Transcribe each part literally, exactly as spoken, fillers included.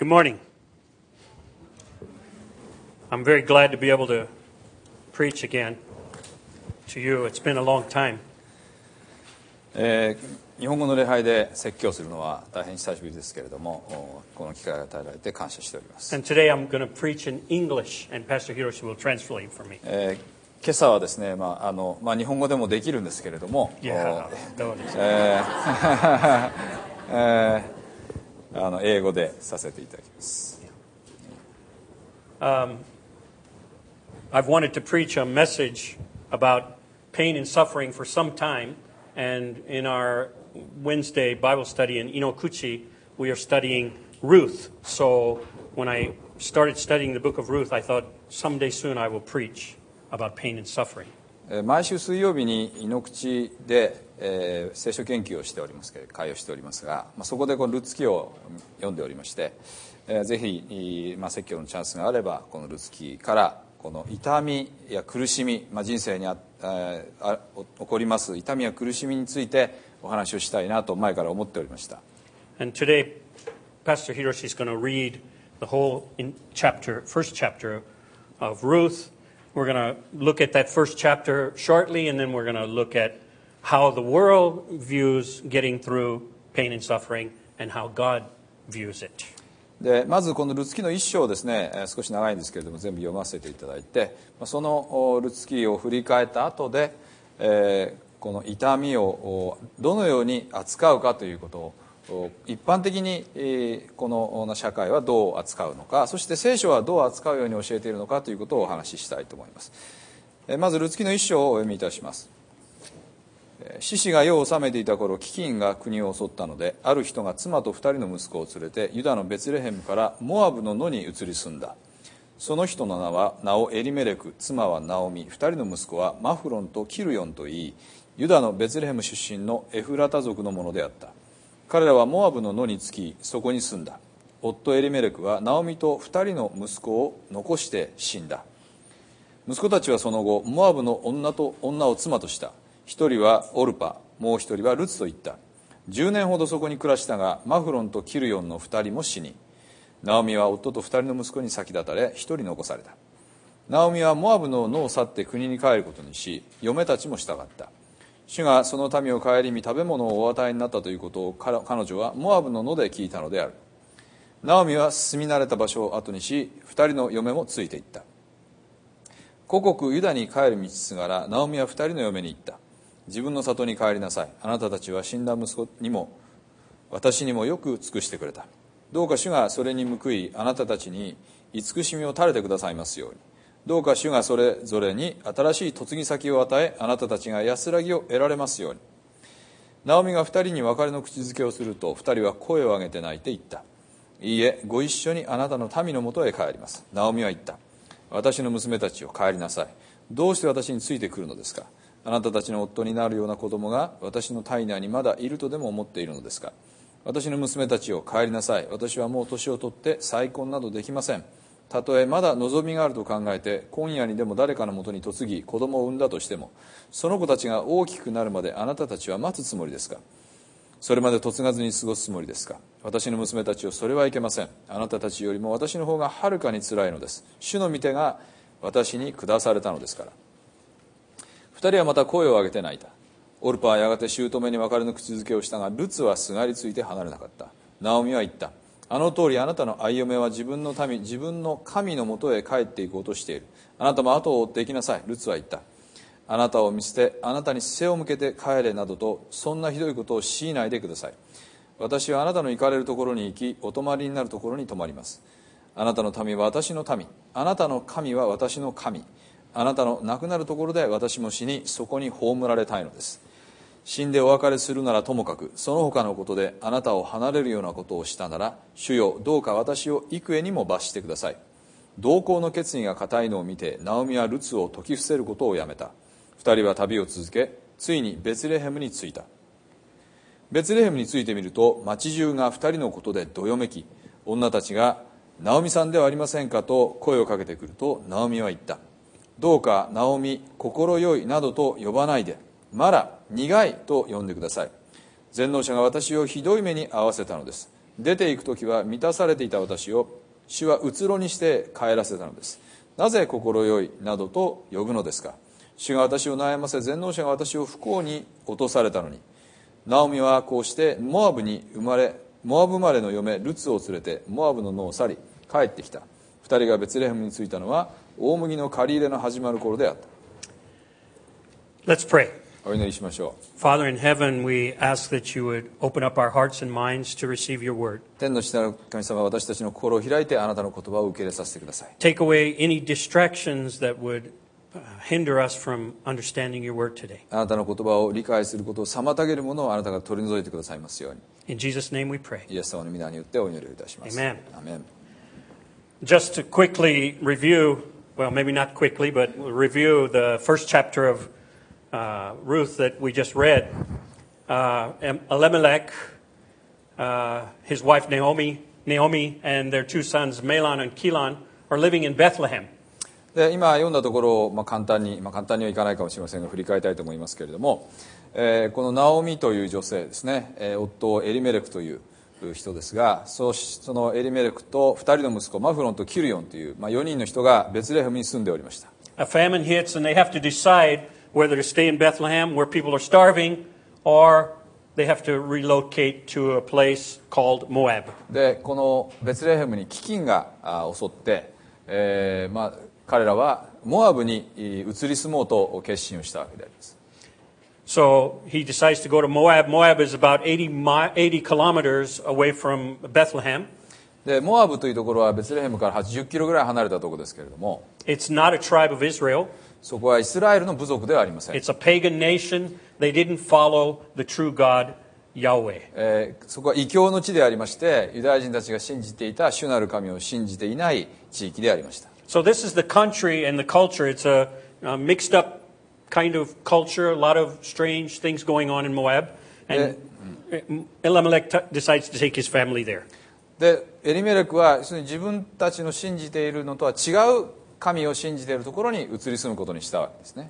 Good morning. I'm very glad to be able to preach again to you. It's been a long time. えー、日本語の礼拝で説教するのは大変久しぶりですけれども、この機会が与えられて感謝しております。 And today I'm going to preach in English, and Pastor Hiroshi will translate for me. えー、今朝はですね、まああのまあ、日本語でもできるんですけれども、 Yeah, どうですか？ えーえーあの英語でさせていただきます。 Um, I've wanted to preach a message about pain and suffering for some time, and in our Wednesday Bible study in Inokuchi, we are studying Ruth. So when I started studying the book of Ruth, I thought someday soon I will preach about pain and suffering. 毎週水曜日に井ノ口で、えー、聖書研究をしておりますけれど会をしておりますが、まあ、そこでこのルツ記を読んでおりまして、えー、ぜひ、まあ、説教のチャンスがあればこのルツ記からこの痛みや苦しみ、まあ、人生にあ、えー、あ起こります痛みや苦しみについてお話をしたいなと前から思っておりました。 And today, Pastor Hiroshi is going to read the whole in chapter, first chapter of Ruth.We're going to look at that first chapter shortly, and then we're going to look at how the world views getting through pain and suffering and how God views it. でまずこのルツ記の一章ですね、少し長いんですけれども全部読ませていただいて、そのルツ記を振り返った後で、えー、この痛みをどのように扱うかということを一般的にこの社会はどう扱うのか、そして聖書はどう扱うように教えているのかということをお話ししたいと思います。まずルツ記の一章をお読みいたします。獅子が世を治めていた頃、飢饉が国を襲ったので、ある人が妻と二人の息子を連れてユダのベツレヘムからモアブの野に移り住んだ。その人の名は名をエリメレク、妻はナオミ、二人の息子はマフロンとキルヨンといい、ユダのベツレヘム出身のエフラタ族のものであった。彼らはモアブの野に着き、そこに住んだ。夫エリメレクはナオミと二人の息子を残して死んだ。息子たちはその後モアブの女と女を妻とした。一人はオルパ、もう一人はルツといった。十年ほどそこに暮らしたが、マフロンとキルヨンの二人も死に、ナオミは夫と二人の息子に先立たれ、一人残された。ナオミはモアブの野を去って国に帰ることにし、嫁たちも従った。主がその民を顧み食べ物をお与えになったということを彼女はモアブの野で聞いたのである。ナオミは住み慣れた場所を後にし、二人の嫁もついていった。故国ユダに帰る道すがら、ナオミは二人の嫁に言った。自分の里に帰りなさい。あなたたちは死んだ息子にも私にもよく尽くしてくれた。どうか主がそれに報い、あなたたちに慈しみを垂れてくださいますように。どうか主がそれぞれに新しい嫁ぎ先を与え、あなたたちが安らぎを得られますように。ナオミが二人に別れの口づけをすると、二人は声を上げて泣いて言った。いいえ、ご一緒にあなたの民のもとへ帰ります。ナオミは言った。私の娘たちを帰りなさい。どうして私についてくるのですか。あなたたちの夫になるような子供が私の体内にまだいるとでも思っているのですか。私の娘たちを帰りなさい。私はもう年を取って再婚などできません。たとえまだ望みがあると考えて今夜にでも誰かのもとに嫁ぎ子供を産んだとしても、その子たちが大きくなるまであなたたちは待つつもりですか。それまで嫁がずに過ごすつもりですか。私の娘たちをそれはいけません。あなたたちよりも私の方がはるかにつらいのです。主の御手が私に下されたのですから。二人はまた声を上げて泣いた。オルパはやがて姑に別れの口づけをしたが、ルツはすがりついて離れなかった。ナオミは言った。あの通りあなたの愛嫁は自分の民、自分の神のもとへ帰っていこうとしている。あなたも後を追っていきなさい。ルツは言った。あなたを見捨て、あなたに背を向けて帰れなどと、そんなひどいことを強いないでください。私はあなたの行かれるところに行き、お泊まりになるところに泊まります。あなたの民は私の民、あなたの神は私の神。あなたの亡くなるところで私も死に、そこに葬られたいのです。死んでお別れするならともかく、その他のことであなたを離れるようなことをしたなら、主よ、どうか私を幾重にも罰してください。同行の決意が固いのを見て、ナオミはルツを説き伏せることをやめた。二人は旅を続け、ついにベツレヘムに着いた。ベツレヘムに着いてみると、町中が二人のことでどよめき、女たちがナオミさんではありませんかと声をかけてくると、ナオミは言った。どうかナオミ、心よいなどと呼ばないで、マラ、苦いと呼んでください。全能者が私をひどい目に遭わせたのです。 出て行く時は満たされていた私を主はうつろにして帰らせたのです。なぜ心よいなどと呼ぶのですか。主が私を悩ませ、全能者が私を不幸に落とされたのに。ナオミはこうしてモアブに生まれ、モアブ生まれの嫁ルツを連れてモアブの野を去り帰ってきた。二人がベツレヘムに着いたのは大麦の刈り入れの始まる頃であった。 Let's pray. お祈りしましょう。 Father in heaven, we ask that you would open up our hearts and minds to receive your word. 天の父なる神様は私たちの心を開いてあなたの言葉を受け入れさせてください。 Take away any distractions that would uh, hinder us from understanding your word today. あなたの言葉を理解することを妨げるものをあなたが取り除いてくださいますように。 In Jesus' name we pray. イエス様の皆によってお祈りをいたします。 Amen. アーメン。 Just to quickly review, well, maybe not quickly, but review the first chapter of uh, Ruth that we just read. Uh, Elimelech, uh, his wife Naomi, Naomi, and their two sons Mahlon and Chilion are living in Bethlehem. で今読んだところを、まあ、簡単に、まあ、簡単にはいかないかもしれませんが振り返りたいと思いますけれども、えー、このナオミという女性ですね、えー、夫エリメレクという人ですが、そのエリメレクとふたりの息子マフロンとキルヨンという、まあ、よにんの人がベツレヘムに住んでおりました。 A famine hits and they have to decide whether to stay in Bethlehem where people are starving or they have to relocate to a place called Moab. でこのベツレヘムに飢饉が襲って、えーまあ、彼らはモアブに移り住もうと決心をしたわけであります。 So he decides to go to Moab. Moab is about eighty, eighty kilometers away from Bethlehem. でモアブというところはベツレヘムからはちじゅっキロぐらい離れたところですけれども、 It's not a tribe of Israel. そこはイスラエルの部族ではありません。 It's a pagan nation. They didn't follow the true God, Yahweh. えーそこは異教の地でありまして、ユダヤ人たちが信じていた主なる神を信じていない地域でありました。 So this is the country and the culture. It's a, a mixed up kind of culture, a lot of strange things going on in Moab. And Elimelech t- decides to take his family there. でエリメレクは要するに自分たちの信じているのとは違う神を信じているところに移り住むことにしたわけですね。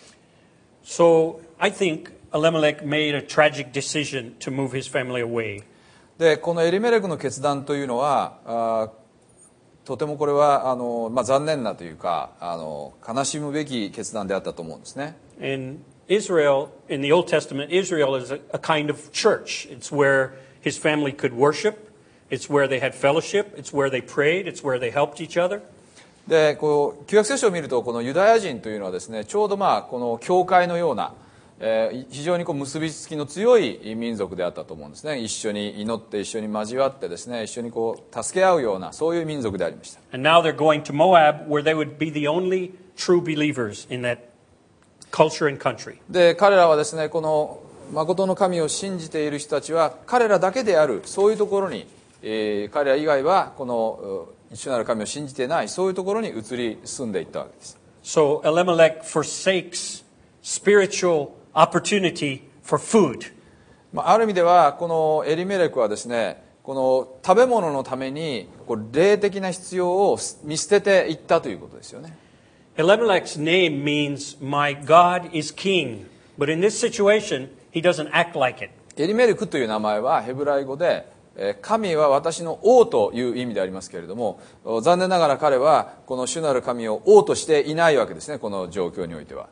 So I think Elimelech made a tragic decision to move his family away. でこのエリメレクの決断というのはあとてもこれはあの、まあ、残念なというかあの悲しむべき決断であったと思うんですね。 In Israel, in the Old Testament, Israel is a, a kind of church. It's where his family could worship. It's where they had fellowship. It's where they prayed. It's where they helped each other. でこう旧約聖書を見るとこのユダヤ人というのはですねちょうどまあこの教会のような、えー、非常にこう結びつきの強い民族であったと思うんですね。一緒に祈って一緒に交わってですね一緒にこう助け合うようなそういう民族でありました。 And now they're going to Moab, where they would be the only true believers in that culture and country. で彼らはですねこの誠の神を信じている人たちは彼らだけであるそういうところに、えー、彼ら以外はこの主なる神を信じていないそういうところに移り住んでいったわけです。 So Elimelech forsakes spiritual opportunity for food. まあ、ある意味ではこのエリメレクはですねこの食べ物のためにこう霊的な必要を見捨てていったということですよね。 Elimelech's name means my God is king, but in this situation he doesn't act like it. エリメレクという名前はヘブライ語で神は私の王という意味でありますけれども、残念ながら彼はこの主なる神を王としていないわけですね、この状況においては。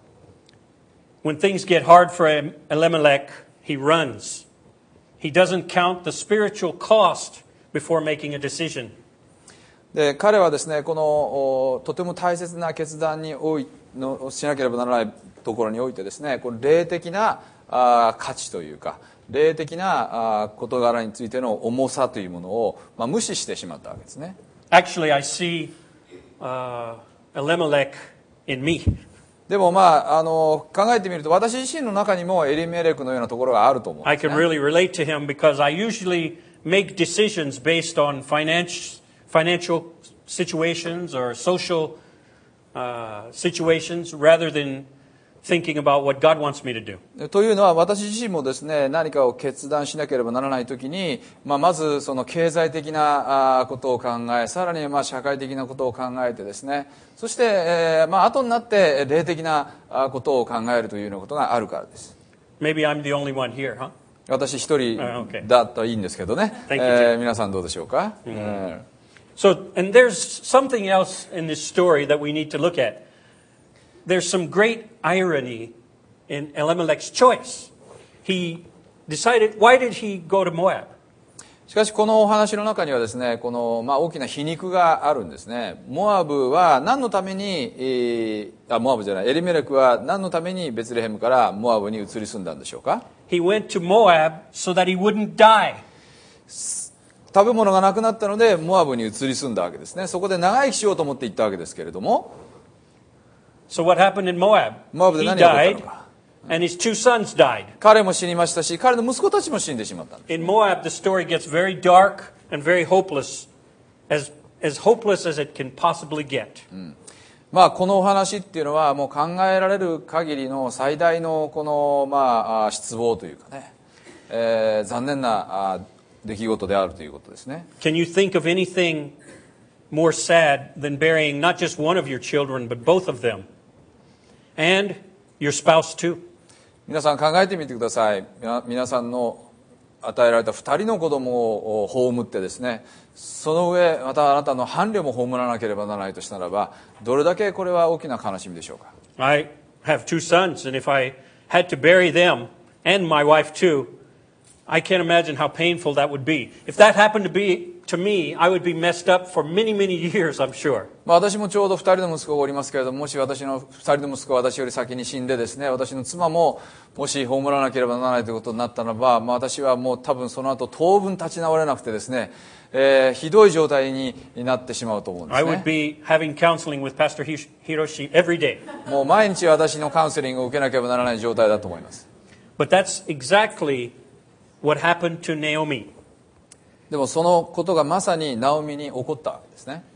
When things get hard for Elimelech, he runs. He doesn't count the spiritual cost before making a decision. で彼はですねこのとても大切な決断においのしなければならないところにおいてですねこの霊的なあ価値というか霊的なあ事柄についての重さというものを、まあ、無視してしまったわけですね。 Actually, I see uh, Elimelech in me. でもまああの考えてみると私自身の中にもエリメレクのようなところがあると思うん I です can ね。 really relate to him because I usually make decisions based on finance, financial situations or social uh, situations rather than thinking about what God wants me to do. というのは私自身もですね何かを決断しなければならないときに、まあ、まずその経済的なことを考えさらにまあ社会的なことを考えてですねそして、えーまあ後になって霊的なことを考えるというようなことがあるからです。 Maybe I'm the only one here, huh? 私一人 Uh, okay. だったらいいんですけどね、 Thank you, えー皆さんどうでしょうか、 Mm-hmm. え So, and there's something else in this story that we need to look at. There's some great irony in Elimelech's choice. He decided, why did he go to Moab? ーしかしこのお話の中にはですね、この、まあ、大きな皮肉があるんですね。モアブは何のために、えーあモアブじゃないエリメレクは何のためにベツレヘムからモアブに移り住んだんでしょうか。 He went to Moab so that he wouldn't die. 食べ物がなくなったのでモアブに移り住んだわけですね。そこで長生きしようと思って行ったわけですけれども、 So what happened in Moab? モアブで He 何が起こった died, のか。 and his two sons died. 彼も死にましたし、彼の息子たちも死んでしまったんです。 In Moab, the story gets very dark and very hopeless, as, as hopeless as it can possibly get. まあこのお話っていうのはもう考えられる限りの最大のこのまあ失望というかね、えー、残念なあ出来事であるということですね。 Can you think of anything more sad than burying not just one of your children, but both of them? And your spouse too. 皆さん考えてみてください。皆皆さんの与えられたふたりの子供を葬ってですね、その上またあなたの伴侶も葬らなければならないとしたならば、どれだけこれは大きな悲しみでしょうか。 I have two sons, and if I had to bury them, and my wife too, I can't imagine how painful that would be. If that happened to be to me, I would be messed up for many, many years, I'm sure. まあ私もちょうどふたりの息子がおりますけれども、もし私のふたりの息子が私より先に死んでですね、私の妻ももし葬らなければならないということになったならば、まあ、私はもう多分その後当分立ち直れなくてですね、えー、ひどい状態になってしまうと思うんで I す would ね。 be having counseling with Pastor Hiroshi every day. もう毎日私のカウンセリングを受けなければならない状態だと思います。 But that's exactly what happened to Naomi. でもそのことがまさにナオミに起こったわけですね。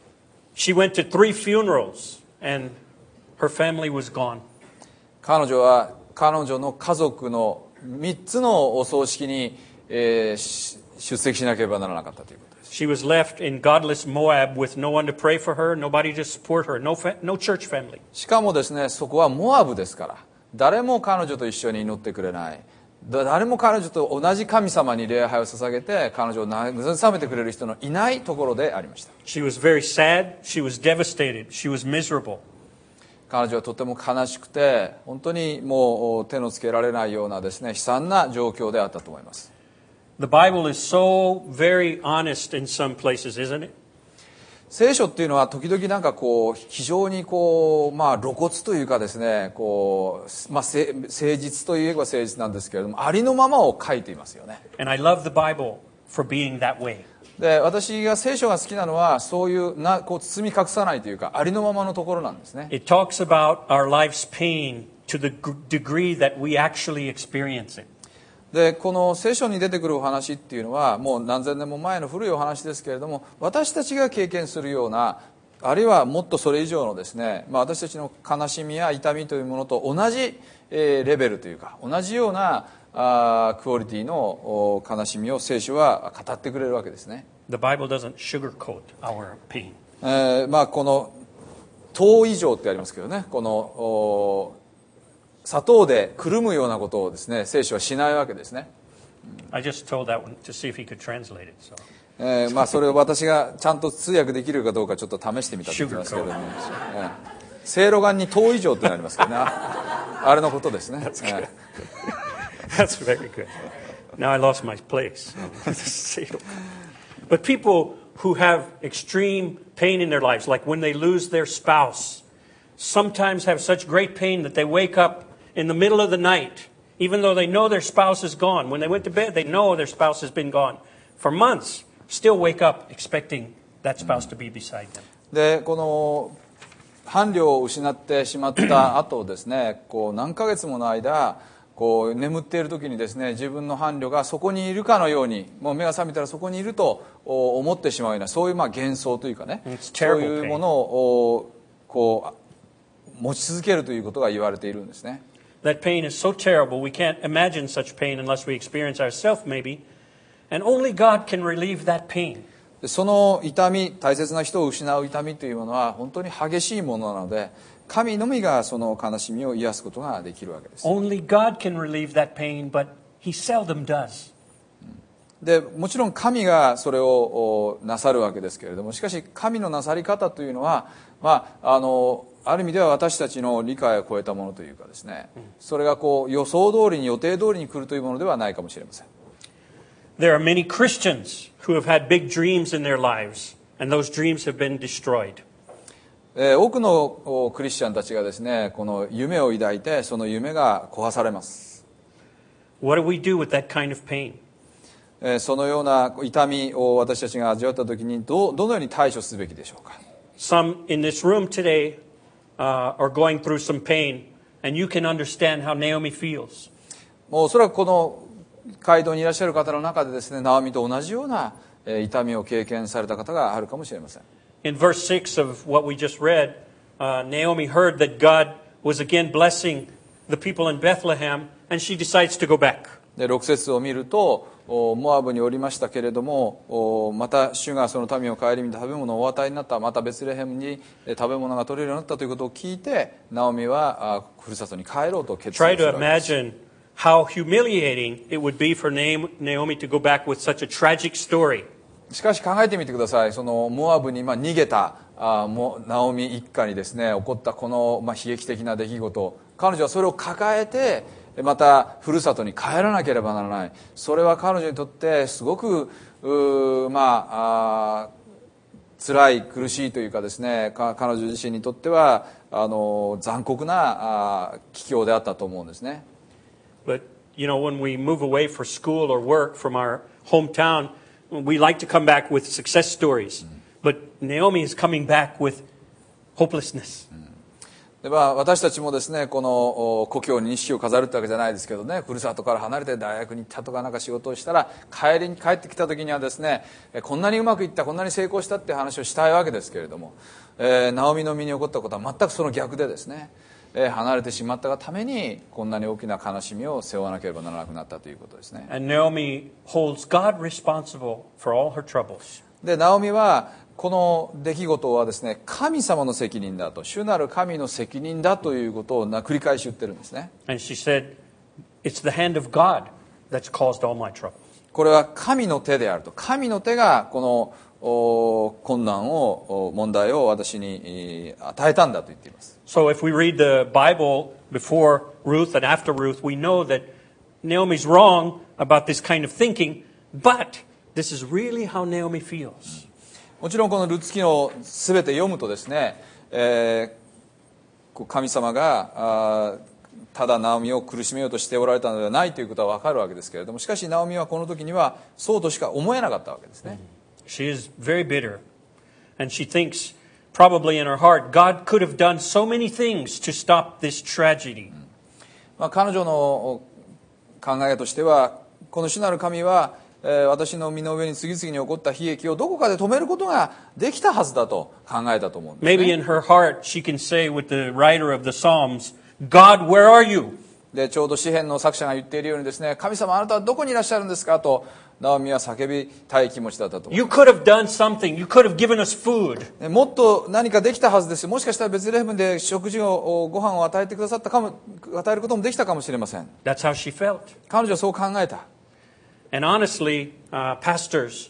She went to three funerals, and her family was gone. 彼女は彼女の家族のみっつのお葬式に、えーし出席しなければならなかったということです。 She was left in godless Moab with no one to pray for her, nobody to support her, no, fa- no church family. しかもですね、そこはモアブですから、誰も彼女と一緒に祈ってくれない、だ誰も彼女と同じ神様に礼拝を捧げて彼女を慰めてくれる人のいないところでありました。 She was very sad, she was devastated, she was miserable. 彼女はとても悲しくて、本当にもう手のつけられないようなですね、悲惨な状況であったと思います。 The Bible is so very honest in some places, isn't it? 聖書っていうのは時々なんかこう非常にこうまあ露骨というかですね、こうまあ誠実といえば誠実なんですけれども、ありのままを書いていますよね。 And I love the Bible for being that way. で、私が聖書が好きなのはそういうなこう包み隠さないというかありのままのところなんですね。 It talks about our life's pain to the g- degree that we actually experience it. でこの聖書に出てくるお話っていうのはもう何千年も前の古いお話ですけれども、私たちが経験するような、あるいはもっとそれ以上のですね、まあ、私たちの悲しみや痛みというものと同じ、えー、レベルというか同じようなあクオリティのお悲しみを聖書は語ってくれるわけですね。 The Bible doesn't sugarcoat our pain. えーまあ、この糖以上ってありますけどね、このお砂糖でくるむようなことをですね、聖書はしないわけですね。 I just told that one to see if he could translate it. So. えーまあ、それを私がちゃんと通訳できるかどうかちょっと試してみたと言ってますけれども、えー、せいろがんに糖以上ってなりますけどね、あれのことですね。 That's good. That's very good. Now I lost my place. But people who have extreme pain in their lives, like when they lose their spouse, sometimes have such great pain that they wake up in the middle of the night, even though they know their spouse is gone. When they went to bed, they know their spouse has been gone for months, still wake up expecting that spouse to be beside them. でこの伴侶を失ってしまった後ですね、こう何ヶ月もの間こう眠っている時にですね、自分の伴侶がそこにいるかのように、もう目が覚めたらそこにいると思ってしまうような、そういうまあ幻想というかね、そういうものをこう持ち続けるということが言われているんですね。 That pain is so terrible, we can't imagine such pain unless we experience ourselves, maybe. And only God can relieve that pain. その痛み、大切な人を失う痛みというものは本当に激しいものなので、神のみがその悲しみを癒すことができるわけです。 Only God can relieve that pain, but He seldom does. でもちろん神がそれをなさるわけですけれども、しかし神のなさり方というのは、まあ、あのある意味では私たちの理解を超えたものというかですね、それがこう予想通りに予定通りに来るというものではないかもしれません。 There are many Christians who have had big dreams in their lives, and those dreams have been destroyed. えー、多くのクリスチャンたちがですね、この夢を抱いてその夢が壊されます。 What do we do with that kind of pain? えー、そのような痛みを私たちが味わったときにど、どのように対処すべきでしょうか。 Some in this room today uh, are going through some pain, and you can understand how Naomi feels. もうおそらくこの街道にいらっしゃる方の中でですね、ナオミと同じような痛みを経験された方があるかもしれません。 In verse six of what we just read, uh, Naomi heard that God was again blessing the people in Bethlehem, and she decides to go back. でろく節を見ると、モアブにおりましたけれども、また主がその民を顧みて食べ物をお与えになった、またベツレヘムに食べ物が取れるようになったということを聞いて、ナオミはふるさとに帰ろうと決断するわけです。 Try to imagine how humiliating it would be for Naomi to go back with such a tragic story. しかし考えてみてください。そのモアブにまあ逃げたあもナオミ一家にですね起こったこのまあ悲劇的な出来事、彼女はそれを抱えてまたふるさとに帰らなければならない。それは彼女にとってすごくうまああ辛い苦しいというかですね、彼女自身にとってはあの残酷なあ帰郷であったと思うんですね。 But you know, when we move away for school or work from our hometown, we like to come back with success stories. But Naomi is coming back with hopelessness. でまあ、私たちもですねこの故郷に錦を飾るってわけじゃないですけどね、ふるさとから離れて大学に行ったとかなんか仕事をしたら帰りに帰ってきた時にはですね、こんなにうまくいった、こんなに成功したって話をしたいわけですけれども、えー、ナオミの身に起こったことは全くその逆でですね、えー、離れてしまったがためにこんなに大きな悲しみを背負わなければならなくなったということですね。 And Naomi holds God responsible for all her troubles. でナオミはこの出来事はですね、神様の責任だと、主なる神の責任だということを繰り返し言ってるんですね。 And she said, "It's the hand of God that's caused all my troubles." これは神の手であると、神の手がこの困難を問題を私に与えたんだと言っています。 So if we read the Bible before Ruth and after Ruth, we know that Naomi's wrong about this kind of thinking, but this is really how Naomi feels. もちろんこのルツ記を全て読むとですね、えー、神様があただナオミを苦しめようとしておられたのではないということは分かるわけですけれども、しかしナオミはこの時にはそうとしか思えなかったわけですね。 She is very bitter, and she thinks probably in her heart, God could have done so many things to stop this tragedy. まあ彼女の考えとしては、この主なる神は私の身の上に次々に起こった悲劇をどこかで止めることができたはずだと考えたと思うんですね。 Maybe in her heart she can say with the writer of the Psalms, God, where are you? でちょうど詩編の作者が言っているようにですね、神様あなたはどこにいらっしゃるんですかとナオミは叫びたい気持ちだったと思う。 You could have done something. You could have given us food. もっと何かできたはずですよ。もしかしたらベツレヘムで食事をご飯を与えてくださったかも、与えることもできたかもしれません。 That's how she felt. 彼女はそう考えた。 And honestly, uh, pastors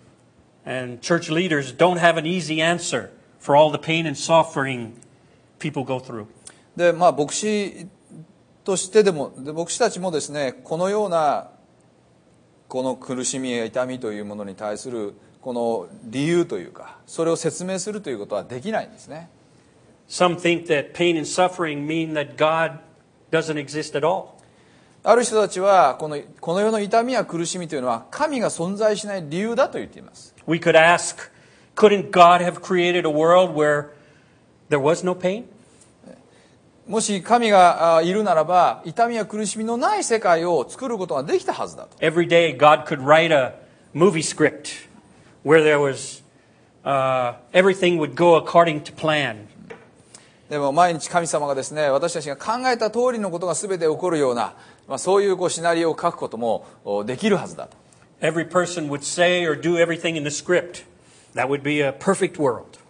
and church leaders don't have an easy answer for all the pain and suffering people go through. で、まあ牧師としてでも、で牧師たちもですね、このようなこの苦しみや痛みというものに対するこの理由というか、それを説明するということはできないんですね。 Some think that pain and suffering mean that God doesn't exist at all. ある人たちはこの、この世の痛みや苦しみというのは神が存在しない理由だと言っています。 We could ask, couldn't God have created a world where there was no pain? もし神がいるならば、痛みや苦しみのない世界を作ることができたはずだと。 Every day God could write a movie script where there was, uh, everything would go according to plan. でも毎日神様がですね、私たちが考えた通りのことが全て起こるような、まあ、そういうこうシナリオを書くこともできるはずだと。 Every person would say or do everything in the script. That would be a perfect world.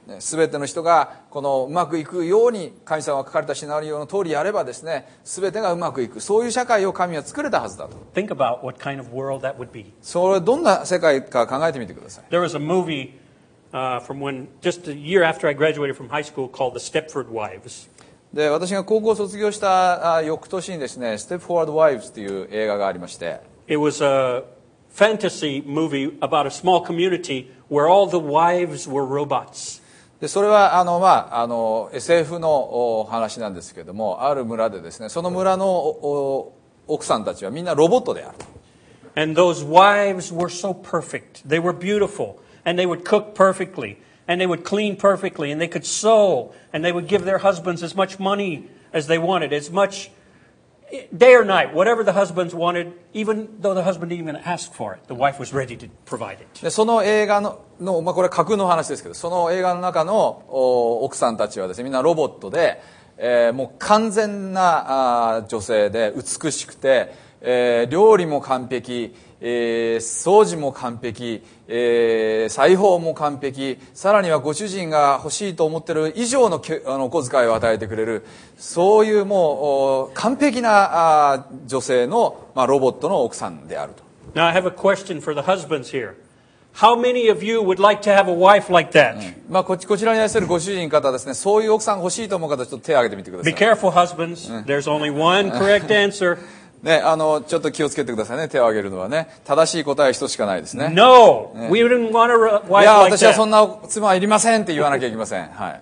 すべての人がこのうまくいくように神様が書かれたシナリオの通りやればですね、すべてがうまくいく、そういう社会を神は作れたはずだと。 Think about what kind of world that would be. それどんな世界か考えてみてください。 There was a movie uh, from when just a year after I graduated from high school called The Stepford Wives. で、私が高校を卒業した翌年にですね、ステップフォワード・ワイブズという映画がありまして、 It was a fantasy movie about a small community where all the wives were robots. でそれはあの、まあ、あの エスエフ のお話なんですけれども、ある村でですね、その村のお奥さんたちはみんなロボットであると。 And those wives were so perfect. They were beautiful. And they would cook perfectly. And they would clean perfectly. And they could sew. And they would give their husbands as much money as they wanted. As much, day or night, whatever the husbands wanted, even though the husband didn't even ask for it. The wife was ready to provide it. でその映画の、のまあ、これは架空の話ですけど、その映画の中のお奥さんたちはですね、みんなロボットで、えー、もう完全なあ女性で美しくて、えー、料理も完璧、えー、掃除も完璧、えー、裁縫も完璧、さらにはご主人が欲しいと思っている以上のけあのお小遣いを与えてくれる、そういうもう完璧なあ女性の、まあ、ロボットの奥さんであると。 Now I have a question for the husbands here. How many of you would like to have a wife like that? まあ、こち、こちらにいらっしゃるご主人方ですね、そういう奥さん欲しいと思う方、ちょっと手を挙げてみてください。 Be careful, husbands. There's only one correct answer. ね、あの、ちょっと気をつけてくださいね、手を挙げるのはね。正しい答えは一つしかないですね。 No, we didn't want a wife いや、 like 私はそん that. な妻はいりませんって言わなきゃいけません。はい。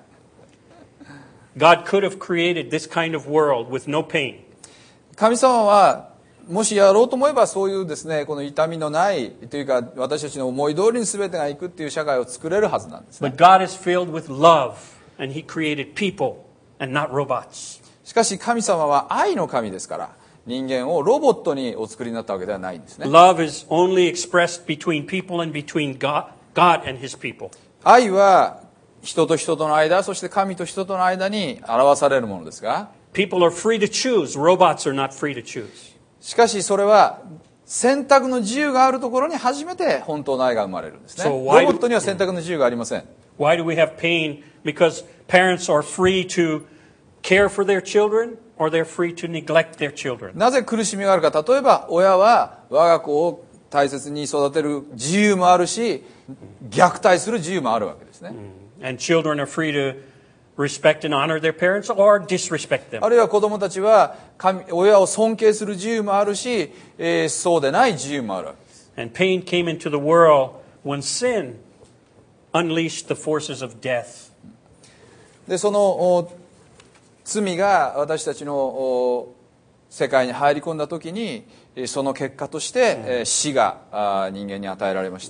God could have created this kind of world with no pain. 神様は、もしやろうと思えばそういうですね、この痛みのないというか、私たちの思い通りに全てがいくっていう社会を作れるはずなんですね。 But God is filled with love, and He created people and not robots. しかし神様は愛の神ですから、人間をロボットにお作りになったわけではないんですね。 Love is only expressed between people and between God, God and His people. 愛は人と人との間、そして神と人との間に表されるものですが、 People are free to choose. Robots are not free to choose. しかしそれは選択の自由があるところに初めて本当の愛が生まれるんですね。 So ロボ why do- ットには選択の自由がありません。 Why do we have pain? Because parents are free to care for their children, or they're free to neglect their children. なぜ苦しみがあるか。例えば親は我が子を大切に育てる自由もあるし、虐待する自由もあるわけですね。 And children are free to respect and honor their parents or disrespect them. あるいは子供たちは神親を尊敬する自由もあるし、えーそうでない自由もあるわけです。 And pain came into the world when sin unleashed the forces of death. でそのお罪が私たちのお世界に入り込んだ時に、その結果として、えー死があ人間に与えられました。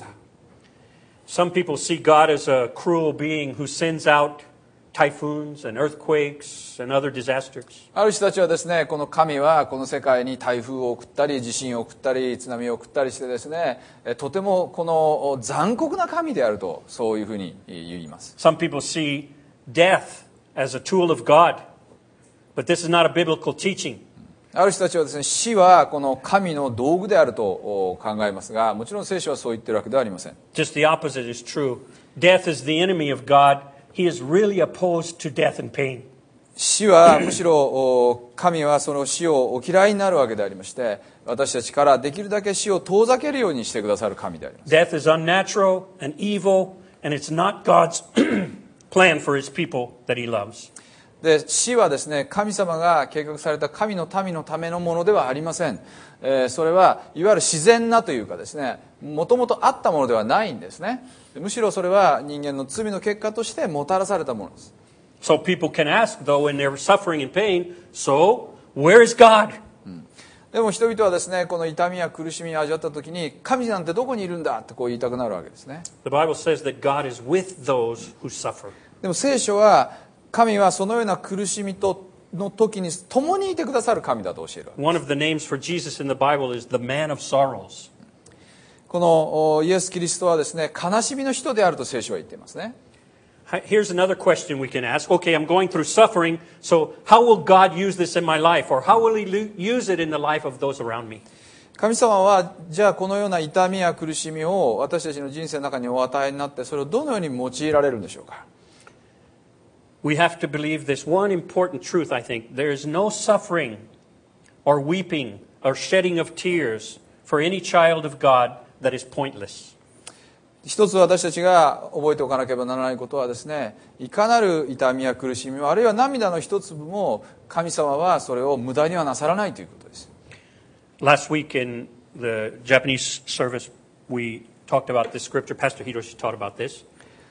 Some people see God as a cruel being who sends out typhoons and earthquakes and other disasters. ある人たちはですね、この神はこの世界に台風を送ったり、地震を送ったり、津波を送ったりしてですね、えとてもこの残酷な神であると、そういうふうに言います。 Some people see death as a tool of God, but this is not a biblical teaching. ある人たちはですね、死はこの神の道具であると考えますが、もちろん聖書はそう言ってるわけではありません。 Just the opposite is true. Death is the enemy of God. He is really opposed to death and pain. 死はむしろ神はその死をお嫌いになるわけでありまして、私たちからできるだけ死を遠ざけるようにしてくださる神であります。 Death is unnatural and evil, and it's not God's plan for His people that He loves. で死はですね、神様が計画された神の民のためのものではありません。えー、それはいわゆる自然なというかですね、もともとあったものではないんですね。むしろそれは人間の罪の結果としてもたらされたものです。 So people can ask, though, when they're suffering and pain, so where is God? でも人々はですね、この痛みや苦しみを味わった時に、神なんてどこにいるんだってこう言いたくなるわけですね。 The Bible says that God is with those who suffer. でも聖書は神はそのような苦しみとの時に共にいてくださる神だと教える。 One of the names for Jesus in the Bible is the man of sorrows. このイエス・キリストはですね、悲しみの人であると聖書は言っていますね。 Here's another question we can ask. Okay, I'm going through suffering, so how will God use this in my life? Or how will He use it in the life of those around me? 神様はじゃあこのような痛みや苦しみを私たちの人生の中にお与えになって、それをどのように用いられるんでしょうか。 we have to believe this one important truth, I think. There is no suffering or weeping or shedding of tears for any child of God that is pointless. 一つ私たちが覚えておかなければならないことはですね、いかなる痛みや苦しみもあるいは涙の一粒も神様はそれを無駄にはなさらないということです。 Last week in the Japanese service, we talked about this scripture. Pastor Hiroshi taught about this.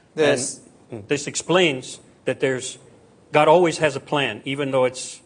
And this explains that there's God always has a plan, even though it's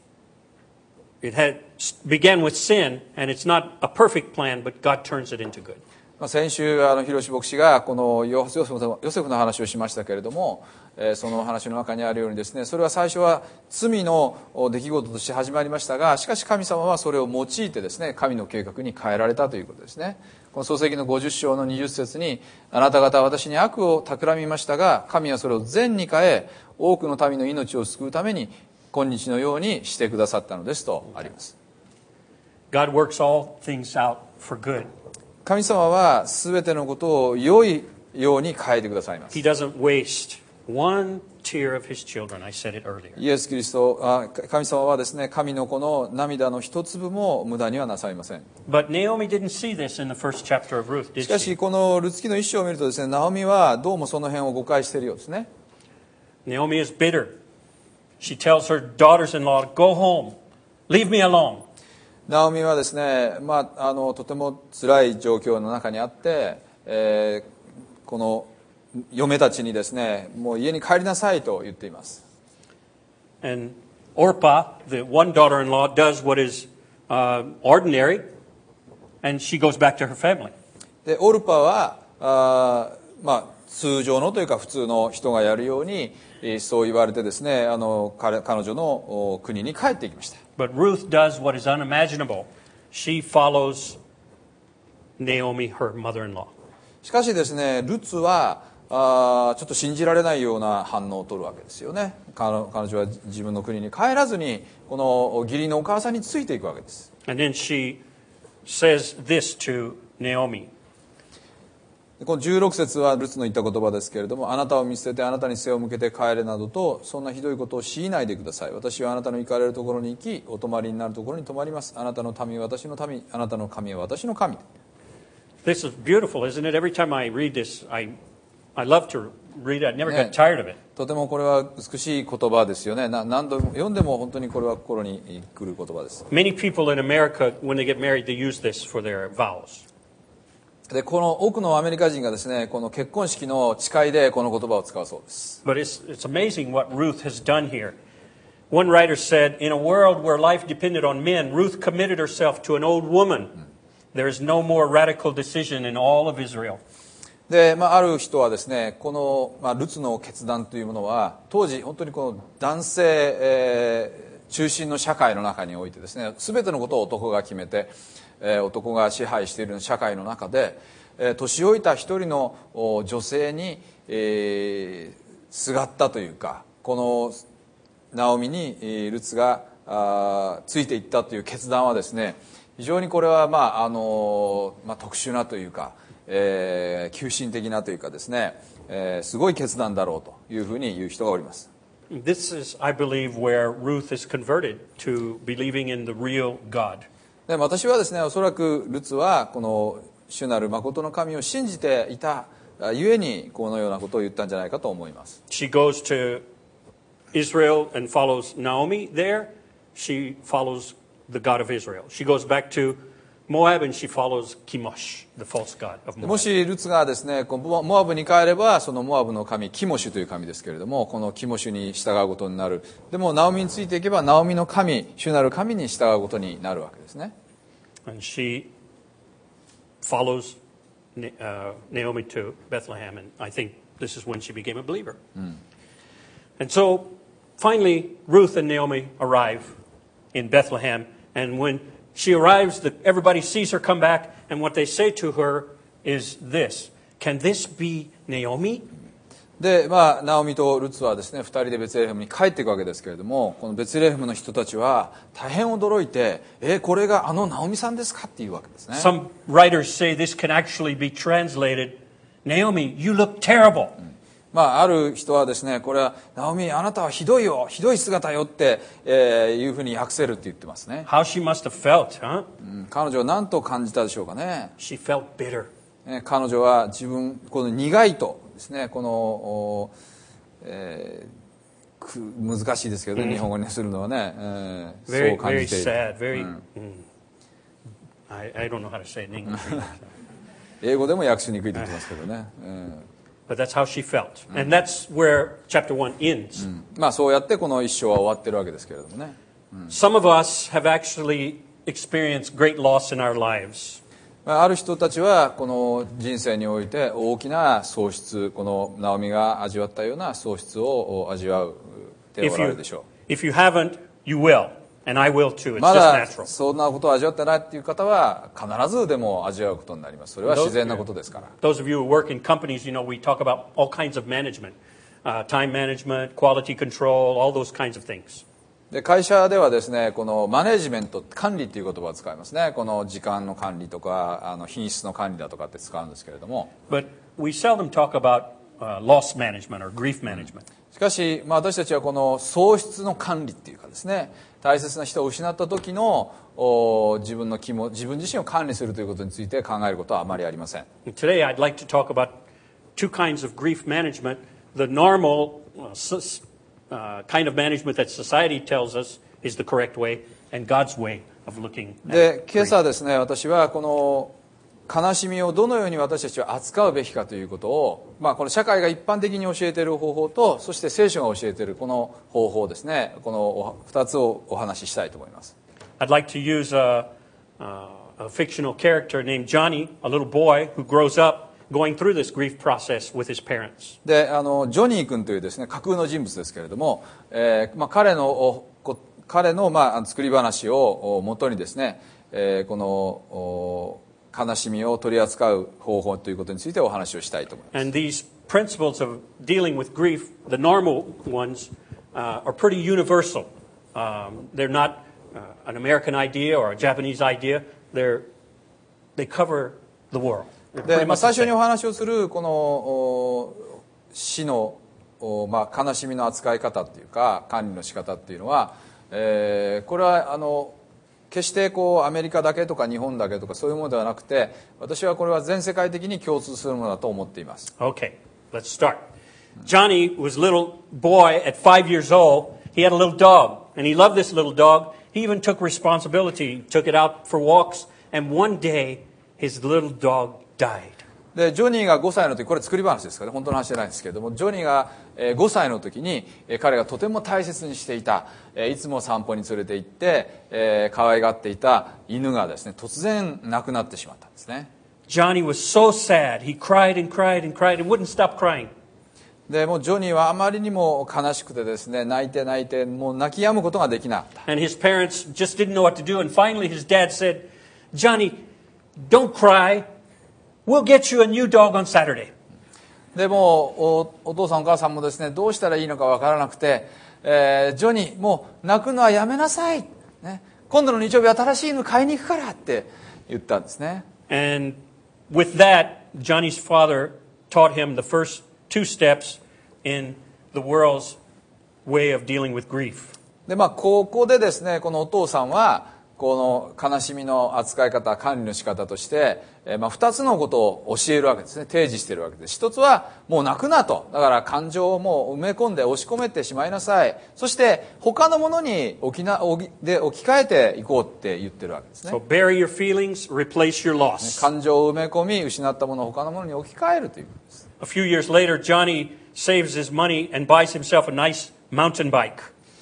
it had began with sin, and it's not a perfect plan, but God turns it into good. 先週あの広志牧師がこのヨセフのヨセフの話をしましたけれども、えー、その話の中にあるようにですね、それは最初は罪の出来事として始まりましたが、しかし神様はそれを用いてですね、神の計画に変えられたということですね。この創世記のごじゅっ章のにじゅっ節に、あなた方は私に悪を企みましたが、神はそれを善に変え、多くの民の命を救うために今日のようにしてくださったのですとあります。 God works all things out for good. 神様はすべてのことを良いように変えてくださいます。 He doesn't waste one tear of his children. I said it earlier. イエス・キリスト、あ、神様はですね、神の子の涙の一粒も無駄にはなさいません。 But Naomi didn't see this in the first chapter of Ruth, did she? しかしこのルツ記の一章を見るとですね、ナオミはどうもその辺を誤解しているようですね。 Naomi is bitter. She tells her daughters-in-law, "Go home. Leave me alone." ナオミはですね、まあ、あのとても辛い状況の中にあって、えー、この嫁たちにですね、もう家に帰りなさいと言っています。 And Orpah, the one daughter-in-law, does what is uh, ordinary, and she goes back to her family. で、オルパはあ、まあ、通常のというか普通の人がやるように、そう言われてですね、あの 彼, 彼女の国に帰っていきました。 But Ruth does what is unimaginable. She follows Naomi, her mother-in-law. しかしですね、ルツはあちょっと信じられないような反応を取るわけですよね。彼, 彼女は自分の国に帰らずにこの義理のお母さんについていくわけです。 And then she says this to Naomi. このじゅうろく節はルツの言った言葉ですけれども、あなたを見捨ててあなたに背を向けて帰れなどとそんなひどいことを強いないでください。私はあなたの行かれるところに行き、お泊まりになるところに泊まります。あなたの民は私の民、あなたの神は私の神。 This is beautiful, isn't it? Every time I read this, I, I love to read it. I never got tired of it. とてもこれは美しい言葉ですよね。な何度読んでも本当にこれは心に来る言葉です。 Many people in America, when they get married, they use this for their vows. でこの多くのアメリカ人がですね、この結婚式の誓いでこの言葉を使うそうです。 But it's, it's amazing what Ruth has done here. One writer said, in a world where life depended on men, Ruth committed herself to an old woman. There is no more radical decision in all of Israel. で、まあ、ある人はですね、この、まあ、ルツの決断というものは当時本当にこの男性、えー、中心の社会の中においてですね、全てのことを男が決めて、えー、男が支配している社会の中で、えー、年老いた一人の女性に、えー、すがったというか、このナオミにルツがあついていったという決断はですね、非常にこれは、まああのまあ、特殊なというか、えー、急進的なというかですね、えー、すごい決断だろうというふうに言う人がおります。 This is, I believe, where Ruth is converted to believing in the real God. で私はですね、おそらくルツはこの主なる誠の神を信じていたゆえにこのようなことを言ったんじゃないかと思います。 She goes to Israel and follows Naomi there. She follows the God of Israel. She goes back to Moab and she follows Chemosh, the false god of Moab. もしルツがですね、モアブに帰ればそのモアブの神キモシュという神ですけれども、このキモシュに従うことになる。でもナオミについていけばナオミの神、主なる神に従うことになるわけですね。 And she follows uh, Naomi to Bethlehem, and I think this is when she became a believer. Mm. And so finally Ruth and Naomi arrive in Bethlehem, and when she arrives, the, everybody sees her come back, and what they say to her is this: Can this be Naomi? で、まあ、ナオミとルツはですね、二人でベツレヘムに帰っていくわけですけれども、このベツレヘムの人たちは大変驚いて、え、これがあのナオミさんですかっていうわけですね。 Some writers say this can actually be translated, Naomi, you look terrible. まあ、ある人はですね、これはナオミ、あなたはひどいよ、ひどい姿よって、えー、いうふうに訳せるって言ってますね。 How she must have felt, huh? うん、彼女は何と感じたでしょうかね。 She felt bitter. ね、彼女は自分、この苦いとですね、この、えー、く難しいですけどね、日本語にするのはね、えー、そう Very, 感 very じている。 sad. Very. うん mm. I, I don't know how to say it in English. 英語でも訳しにくいって言ってますけどね。うん But that's how she felt. And that's where chapter one ends. まあそうやってこの一章は終わってるわけですけれどもね。 Some of us have actually experienced great loss in our lives. ある人たちはこの人生において大きな喪失、このナオミが味わったような喪失を味わってお If られる you, でしょ if you haven't, you will. And I will too. う。 It's ま just だ natural. そんなことを味わってないっていう方は必ずでも味わうことになります。それは自然なことですから。 Those of you who work in companies, you know, we talk about all kinds of management. Uh, time management, quality control, all those kinds of things. で会社ではですね、このマネジメント、管理という言葉を使いますね。この時間の管理とかあの品質の管理だとかって使うんですけれども、 But we seldom talk about uh, loss management or grief management. しかし、まあ、私たちはこの喪失の管理っていうかですね、大切な人を失った時のお自分の気も自分自身を管理するということについて考えることはあまりありません。 Today, I'd like to talk about two kinds of grief management. The normal uh, s- uh, kind of management that society tells us is the correct way, and God's way of looking で at 今 grief. 朝ですね、私はこの悲しみをどのように私たちは扱うべきかということを、まあ、この社会が一般的に教えている方法と、そして聖書が教えているこの方法ですね、このふたつをお話ししたいと思います。 I'd like to use a, uh, a fictional character named Johnny, a little boy who grows up going through this grief process with his parents. であのジョニー君というですね架空の人物ですけれども、えーまあ、彼のおこ彼の、まあ、作り話をもとにですね、えーこのお悲しみを取り扱う方法ということについてお話をしたいと思います。 And these principles of dealing with grief, the normal ones, uh, are pretty universal. Um, they're not uh, an American idea or a Japanese idea. They're, they cover the world. They're で pretty まあ、 much 最 the 初に same. お話をするこのお死のお、まあ、悲しみの扱い方っていうか管理の仕方っていうのは、えーこれはあの決してこうアメリカだけとか日本だけとかそういうものではなくて、私はこれは全世界的に共通するものだと思っています。 Okay, let's start. Johnny was a little boy at five years old. He had a little dog, and he loved this little dog. He even took responsibility, took it out for walks, and one day his little dog died. でジョニーがごさいの時、これ作り話ですからね、本当の話じゃないんですけれども、ジョニーがごさいの時に彼がとても大切にしていた、いつも散歩に連れて行って可愛がっていた犬がですね、突然亡くなってしまったんですね。 Johnny was so sad. He cried and cried and cried and wouldn't stop crying. でもうジョニーはあまりにも悲しくてですね、泣いて泣いてもう泣き止むことができなかった。 And his parents just didn't know what to do. And finally his dad said, Johnny, don't cry. We'll get you a new dog on Saturday. でもおお父さんお母さんもですね、どうしたらいいのかわからなくて、えージョニーもう泣くのはやめなさい、ね、今度の日曜日新しい犬買いに行くからって言ったんですね。 And with that, Johnny's father taught him the first two steps in the world's way of dealing with grief. でまあここでですね、このお父さんはこの悲しみの扱い方、管理の仕方として、えーまあ、ふたつのことを教えるわけですね、提示しているわけです。一つはもう泣くなと、だから感情をもう埋め込んで押し込めてしまいなさい、そして他のものに置きな置きで置き換えていこうって言ってるわけですね。 So bury your feelings, replace your loss. 感情を埋め込み失ったものを他のものに置き換えるということです。 A few years later, Johnny saves his money and buys himself a nice mountain bike.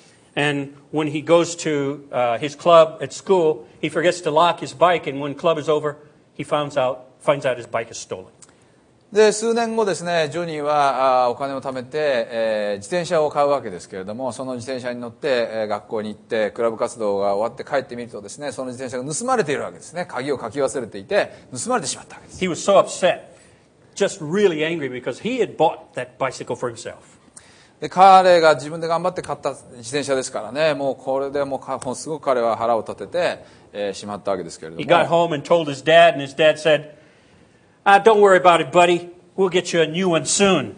And when he goes to uh, his club at school, he forgets to lock his bike, and when club is over, he finds out finds out his bike is stolen. で数年後ですね、ジョニーはあお金を貯めて、えー自転車を買うわけですけれども、その自転車に乗って、えー学校に行ってクラブ活動が終わって帰ってみるとですね、その自転車が盗まれているわけですね。鍵をかき忘れていて盗まれてしまったわけです。 He was so upset, just really angry because he had bought that bicycle for himself. で彼が自分で頑張って買った自転車ですからね、もうこれでもうかもうすごく彼は腹を立てて、えーしまったわけですけれど He got も、 home and told his dad, and his dad said, ah, don't worry about it, buddy. We'll get you a new one soon.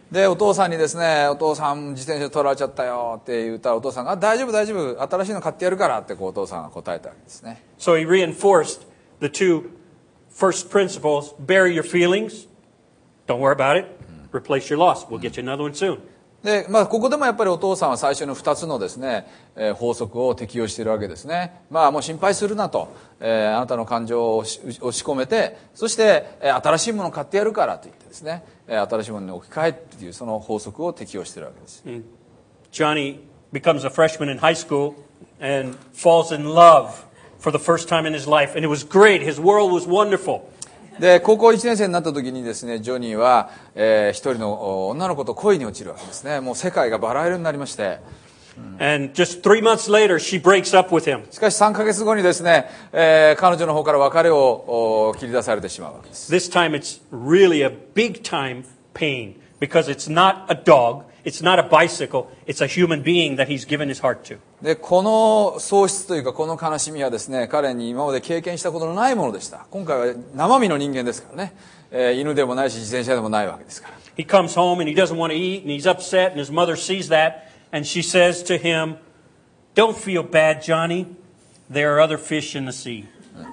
でお父さんにですね、お父さん自転車取られちゃったよって言ったら、お父さんが大丈夫大丈夫、新しいの買ってやるからってこうお父さんが答えたわけですね。 So he reinforced the two first principles: bury your feelings, don't worry about it, replace your loss, we'll get you another one soon. で、まあ、ここでもやっぱりお父さんは最初のふたつのですね、えー、法則を適用しているわけですね。まあもう心配するなと、えー、あなたの感情を押し込めて、そして、えー、新しいものを買ってやるからと言ってですね、えー、新しいものに置き換えというその法則を適用しているわけです。 Johnny becomes a freshman in high school and falls in love for the first time in his life, and it was great. His world was wonderful. で高校いちねん生になった時にですね、ジョニーは、えー、一人の女の子と恋に落ちるわけですね。もう世界がバラ色になりまして、 And just three months later, she breaks up with him. しかしさんかげつごにですね、えー、彼女の方から別れを切り出されてしまうわけです。 This time it's really a big time pain because it's not a dog, it's not a bicycle, it's a human being that he's given his heart to. でこの喪失というかこの悲しみはですね、彼に今まで経験したことのないものでした。今回は生身の人間ですからね、えー、犬でもないし自転車でもないわけですから。 He comes home and he doesn't want to eat and he's upset, and his mother sees that and she says to him, "Don't feel bad, Johnny. There are other fish in the sea."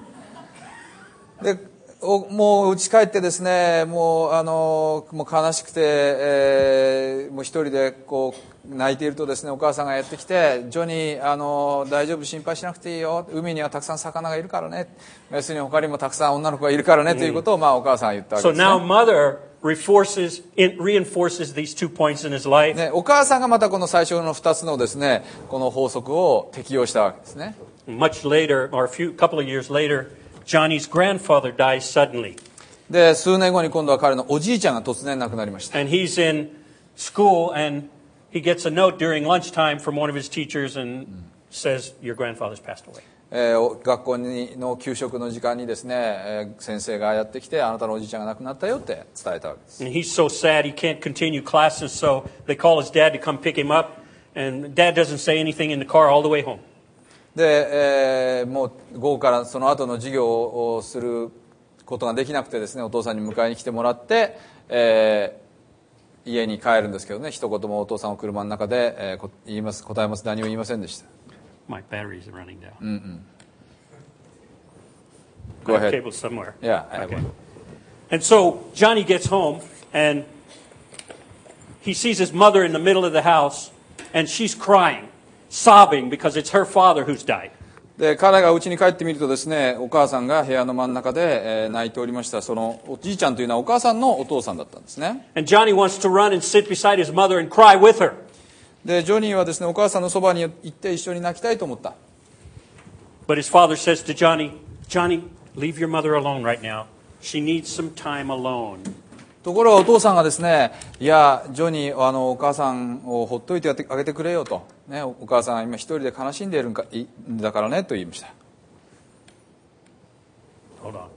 でもう家帰ってですね、もうあのもう悲しくて、えー、もう一人でこう泣いているとですね、お母さんがやってきて、ジョニー、あの大丈夫、心配しなくていいよ、海にはたくさん魚がいるからね、要するに他にもたくさん女の子がいるからね、ということを、まあ、お母さんが言ったわけ So ですね。 now mother reinforces, reinforces these two points in his life. ね、お母さんがまたこの最初のふたつのですね、この法則を適用したわけですね。 Much later, or a few couple of years later, Johnny's grandfather dies suddenly. で数年後に今度は彼のおじいちゃんが突然亡くなりました。 And he's in school and he gets a note during lunchtime from one of his teachers and says, "Your grandfather's passed away." えー、学校にの給食の時間にですね、えー、先生がやってきて、あなたのおじいちゃんが亡くなったよって伝えたわけです。 And he's so sad he can't continue classes, so they call his dad to come pick him up, and dad doesn't say anything in the car all the way home. で、えー、もう午後からその後の授業をすることができなくてですね、お父さんに迎えに来てもらって、えー、家に帰るんですけどね、一言もお父さんを車の中で、えー、言います答えます何も言いませんでした。 My batteries are running down. うんうん。 I Go have ahead. cables somewhere. Yeah, I have Okay. one. And so Johnny gets home and he sees his mother in the middle of the house and she's crying, sobbing because it's her father who's died. で彼が家に帰ってみるとですね、お母さんが部屋の真ん中で、えー、泣いておりました。そのおじいちゃんというのはお母さんのお父さんだったんですね。 And Johnny wants to run and sit beside his mother and cry with her. でジョニーはですね、お母さんのそばに行って一緒に泣きたいと思った。 But his father says to Johnny, "Johnny, leave your mother alone right now. She needs some time alone." ところがお父さんがですね、いやジョニー、あのお母さんをほっといてあげてくれよと、ね、お母さんは今一人で悲しんでいるんかいんだからねと言いました。 Hold on.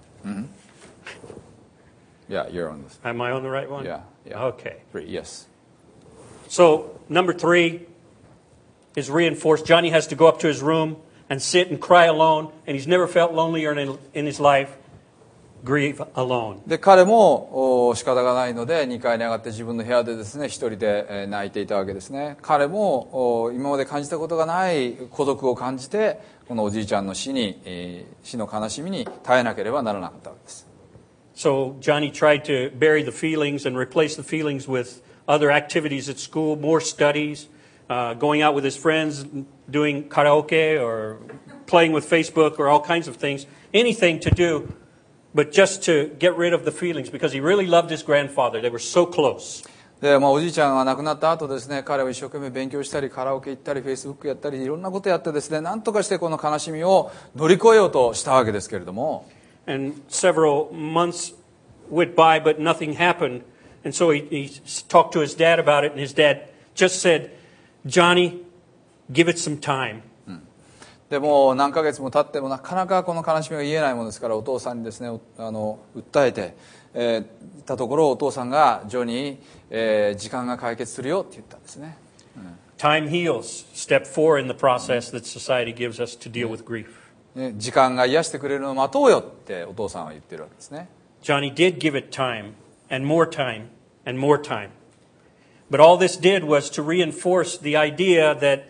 Yeah, you're on this. Am I on the right one? Yeah, yeah. Okay. Three, yes. So, number three is reinforced. Johnny has to go up to his room and sit and cry alone, and he's never felt lonelier in, in his life. Grieve alone. で彼もお仕方がないのでにかいに上がって自分の部屋でですね、一人でえー泣いていたわけですね。彼もお今まで感じたことがない孤独を感じて、このおじいちゃんの死に、えー死の悲しみに耐えなければならなかったわけです。 So Johnny tried to bury the feelings and replace the feelings with other activities at school, more studies, uh, going out with his friends, doing karaoke or playing with Facebook or all kinds of things, anything to do, but just to get rid of the feelings because he really loved his grandfather. They were so close. でまあ、おじいちゃんが亡くなった後ですね、彼は一生懸命勉強したりカラオケ行ったりフェイスブックやったりいろんなことやってですね、なんとかしてこの悲しみを乗り越えようとしたわけですけれども、 And several months went by, but nothing happened. And so he, he talked to his dad about it, and his dad just said, "Johnny, give it some time." でも何ヶ月も経ってもなかなかこの悲しみが言えないものですから、お父さんにですね、あの訴えて、えー、たところお父さんがジョニー、えー、時間が解決するよって言ったんですね。うん、 Time heals. Step four in the process that society gives us to deal with grief. ね、時間が癒してくれるのを待とうよってお父さんは言ってるわけですね。 Johnny did give it time, and more time, and more time. But all this did was to reinforce the idea that,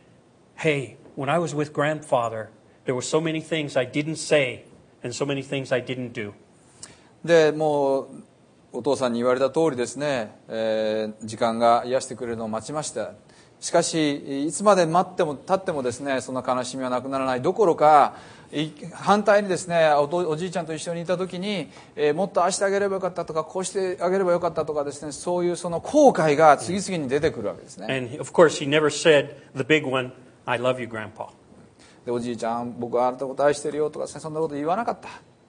hey, when I was with grandfather, there were so many things I didn't say and so many things I didn't do. でもうお父さんに言われた通りですね、えー、時間が癒してくれるのを待ちました。しかしいつまで待っても経ってもですね、そんな悲しみはなくならないどころか、反対にですね、 お, おじいちゃんと一緒にいた時に、えー、もっとああしてあげればよかったとか、こうしてあげればよかったとかですね、そういうその後悔が次々に出てくるわけですね。 And of course he never said the big one, I love you, Grandpa. でおじいちゃん、僕はあなたのこと愛してるよとか、そんなこと言わなかった。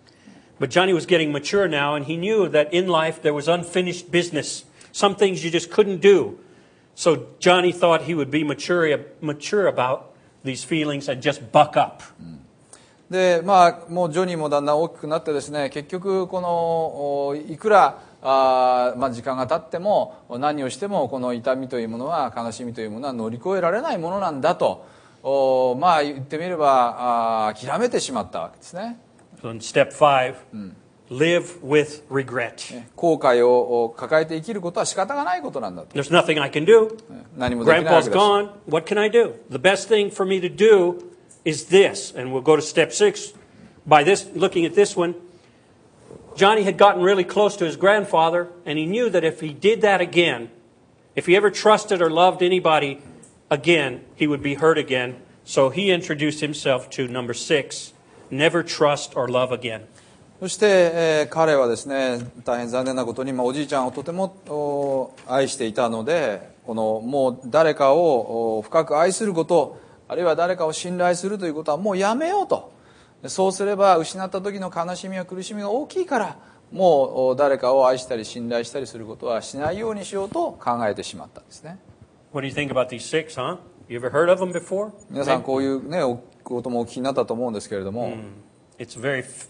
But Johnny was getting mature now, and he knew that in life there was unfinished business. Some things you just couldn't do. So Johnny thought he would be mature, mature about these feelings and just buck up. で、まあ、もうジョニーもだんだん大きくなってですね、結局このいくらあ、まあ、時間が経っても何をしてもこの痛みというものは、悲しみというものは乗り越えられないものなんだと、おまあ言ってみればあ諦めてしまったわけですね。 So in step five, live with regret. 後悔を抱えて生きることは仕方がないことなんだと。 There's nothing I can do. 何もできないわ Grandpa's けです。 gone. What can I do? The best thing for me to do is this. And we'll go to step six. By this, looking at this one, Johnny had gotten really close to his grandfather, and he knew that if he did that again, if he ever trusted or loved anybody again, he would be hurt again. So he introduced himself to number six, never trust or love again. そして、えー、彼はですね、大変残念なことに、まあ、おじいちゃんをとても愛していたので、このもう誰かを深く愛すること、あるいは誰かを信頼するということはもうやめようと。そうすれば失った時の悲しみや苦しみが大きいから、もう誰かを愛したり信頼したりすることはしないようにしようと考えてしまったんですね。 What do you think about these six, huh? You ever heard of them before? 皆さんこういうね、こともお聞きになったと思うんですけれども、 Mm. It's a very f-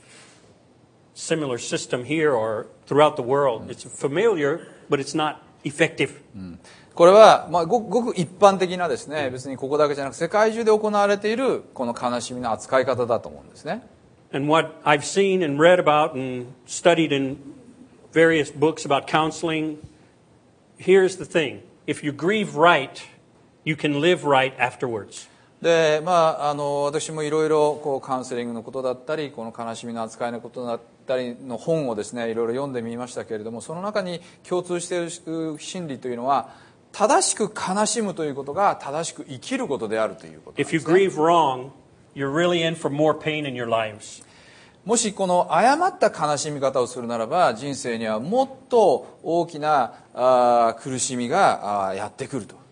similar system here or throughout the world. It's familiar, but it's not effective. これは、まあ、ごくごく一般的なですね、別にここだけじゃなく世界中で行われているこの悲しみの扱い方だと思うんですね。 And what I've seen and read about and studied in various books about counseling, here's the thing. If you grieve right, you can live right afterwards. で、まあ、あの私もいろいろこうカウンセリングのことだったり、この悲しみの扱いのことだったりの本をですね、いろいろ読んでみましたけれども、その中に共通している心理というのは、正しく悲しむということが正しく生きることであるということなん If で you すね。 grieve wrong, you're really in for more pain in your lives. もしこの誤った悲しみ方をするならば、人生にはもっと大きなあ苦しみがあやってくると。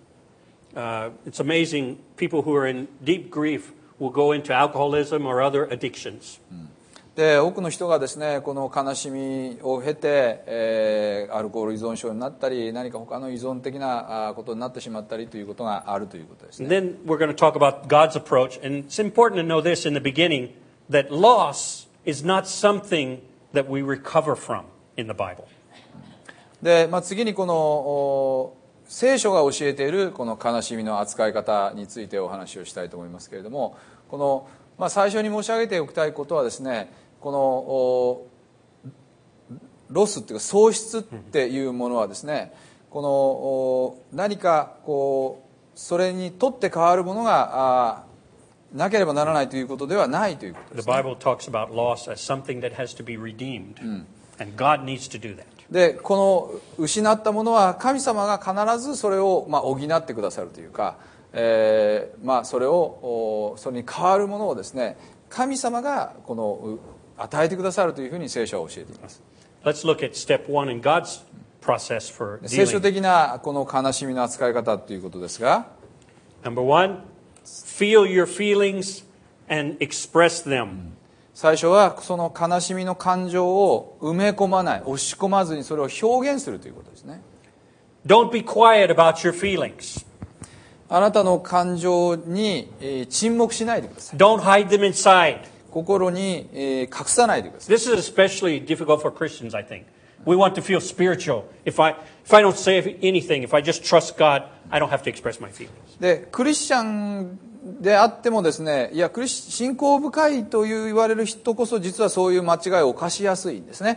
Uh, it's amazing. People who are in deep grief will go into alcoholism or other addictions. で多くの人がですね、この悲しみを経て、えー、アルコール依存症になったり、何か他の依存的なあことになってしまったりということがあるということですね。 And then we're going to talk about God's approach. And it's important to know this in the beginning, that loss is not something that we recover from in the Bible. で、まあ、次にこのお聖書が教えているこの悲しみの扱い方についてお話をしたいと思いますけれども、この、まあ、最初に申し上げておきたいことはですね、このおロスっていうか喪失っていうものはですね、このお何かこうそれにとって変わるものがあなければならないということではないということで The すね。 Bible talks about loss as something that has to be redeemed. And God needs to do that. でこの失ったものは神様が必ずそれをまあ補ってくださるというか、えーまあ、それをそれに代わるものをですね、神様がこの与えてくださるというふうに聖書は教えています。 Let's look at step one in God's process for 聖書 dealing. 的なこの悲しみの扱い方ということですが、 Number one, feel your feelings and express them. 最初はその悲しみの感情を埋め込まない、押し込まずにそれを表現するということですね。 Don't be quiet about your feelings. あなたの感情にえー沈黙しないでください。 Don't hide them inside. 心にえー隠さないでください。 This is especially difficult for Christians, I think. We want to feel spiritual. If I if I don't say anything, if I just trust God, I don't have to express my feelings. でクリスチャンであってもですね、いやクリス信仰深いという言われる人こそ実はそういう間違いを犯しやすいんですね。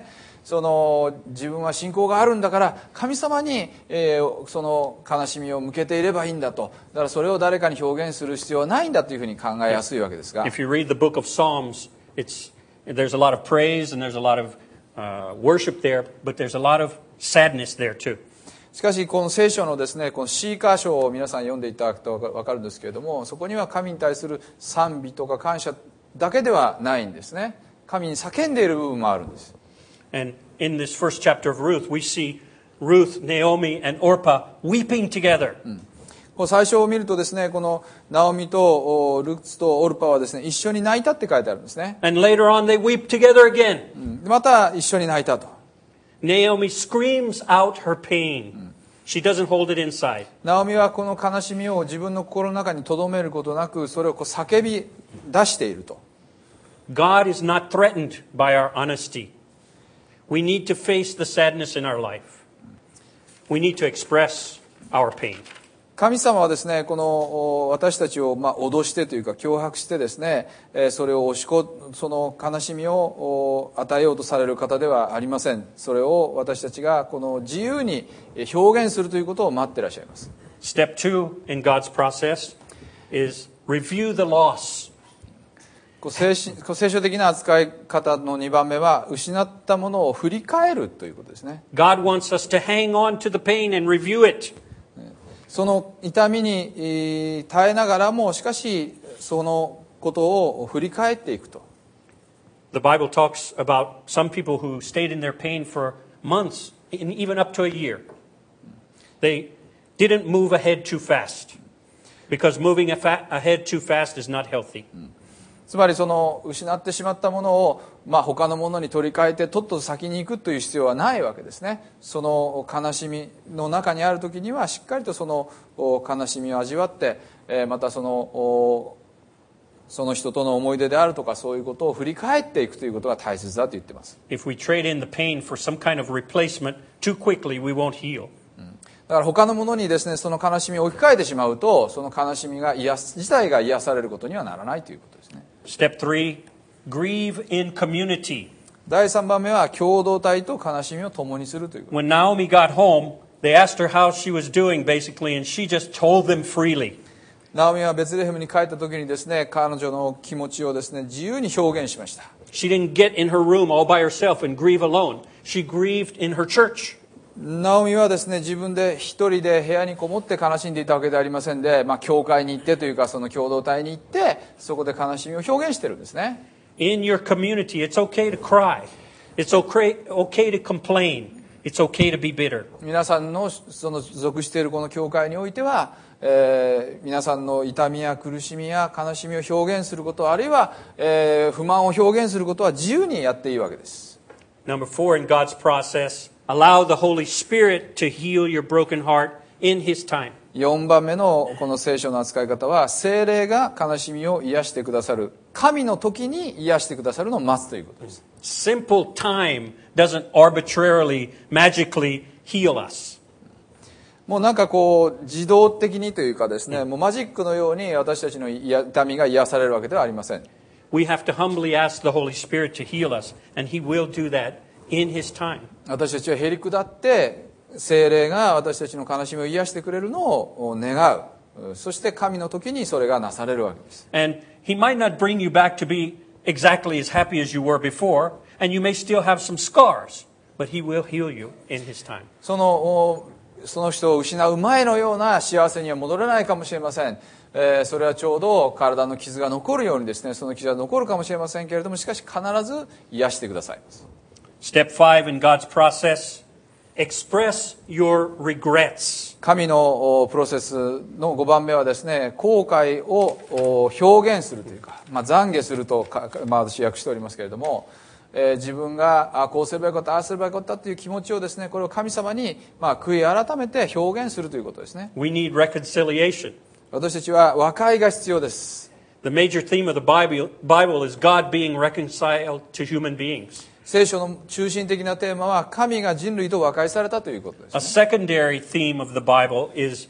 その自分は信仰があるんだから神様に、えー、その悲しみを向けていればいいんだと、だからそれを誰かに表現する必要はないんだというふうに考えやすいわけですが、 If you read the book of Psalms, it's, there's a lot of praise and there's a lot of uh, worship there, but there's a lot of sadness there too. しかしこの聖書のですね、このシーカー書を皆さん読んでいただくと分かるんですけれども、そこには神に対する賛美とか感謝だけではないんですね。神に叫んでいる部分もあるんです。 And in this first chapter of Ruth, we see Ruth, Naomi, and Orpah weeping together. こう最初を見るとですね、このナオミとルツとオルパはですね、一緒に泣いたって書いてあるんですね。 And later on, they weep together again. また一緒に泣いたと。 Naomi screams out her pain. She doesn't hold it inside. ナオミはこの悲しみを自分の心の中に留めることなく、それをこう叫び出していると。 God is not threatened by our honesty. We need to face the sadness in our life. We need to express our pain. 神様はですね、この私たちをまあ脅してというか脅迫してですね、それを押しこその悲しみを与えようとされる方ではありません。それを私たちがこの自由に表現するということを待っていらっしゃいます。 Step two in God's process is review the loss. 聖書的な扱い方のにばんめは、失ったものを振り返るということですね。 God wants us to hang on to the pain and review it. その痛みに耐えながらも、しかしそのことを振り返っていくと。 The Bible talks about some people who stayed in their pain for months, and even up to a year. They didn't move ahead too fast, because moving ahead too fast is not healthy. つまりその失ってしまったものを、まあ、他のものに取り替えてとっとと先に行くという必要はないわけですね。その悲しみの中にある時にはしっかりとその悲しみを味わって、またそのその人との思い出であるとか、そういうことを振り返っていくということが大切だと言っています。 If we trade in the pain for some kind of replacement too quickly, we won't heal. だから他のものにですね、その悲しみを置き換えてしまうと、その悲しみが癒す自体が癒されることにはならないということですね。 Step three, grieve in community. だいさんばんめは共同体と悲しみを共にするということ。 When Naomi got home, they asked her how she was doing, basically, and she just told them freely. ナオミはベツレヘムに帰った時にですね、彼女の気持ちをですね、自由に表現しました。 She didn't get in her room all by herself and grieve alone. She grieved in her church. ナオミはですね、自分で一人で部屋にこもって悲しんでいたわけではありませんで、まあ、教会に行ってというか、その共同体に行ってそこで悲しみを表現してるんですね。 In your community, it's okay to cry. It's okay, okay to complain. It's okay to be bitter. 皆さんのその属しているこの教会においては、えー、皆さんの痛みや苦しみや悲しみを表現すること、あるいは、えー、不満を表現することは自由にやっていいわけです。 Number four in God's process, allow the Holy Spirit to heal your broken heart in His time. よんばんめのこの聖書の扱い方は、聖霊が悲しみを癒してくださる、神の時に癒してくださるのを待つということです。 Simple time doesn't arbitrarily, magically heal us. もうなんかこう自動的にというかですね、もうマジックのように私たちの痛みが癒されるわけではありません。 We have to humbly ask the Holy Spirit to heal us, and He will do that in His time. 私たちはへり下って聖霊が私たちの悲しみを癒してくれるのを願う。そして神の時にそれがなされるわけです。 And He might not bring you back to be exactly as happy as you were before, and you may still have some scars, but He will heal you in His time. そのその人を失う前のような幸せには戻れないかもしれません。えー、それはちょうど体の傷が残るようにですね、その傷が残るかもしれませんけれども、しかし必ず癒してくださいます。 Step five in God's process, express your regrets. 神のプロセスのごばんめはですね、後悔を表現するというか、まあ、懺悔するとか、まあ、私訳しておりますけれども、えー、自分があこうすればよかった、ああすればよかったという気持ちをですね、これを神様に、まあ、悔い改めて表現するということですね。 We need reconciliation. 私たちは和解が必要です。 The major theme of the Bible, Bible is God being reconciled to human beings. 聖書の中心的なテーマは神が人類と和解されたということです、ね。 A secondary theme of the Bible is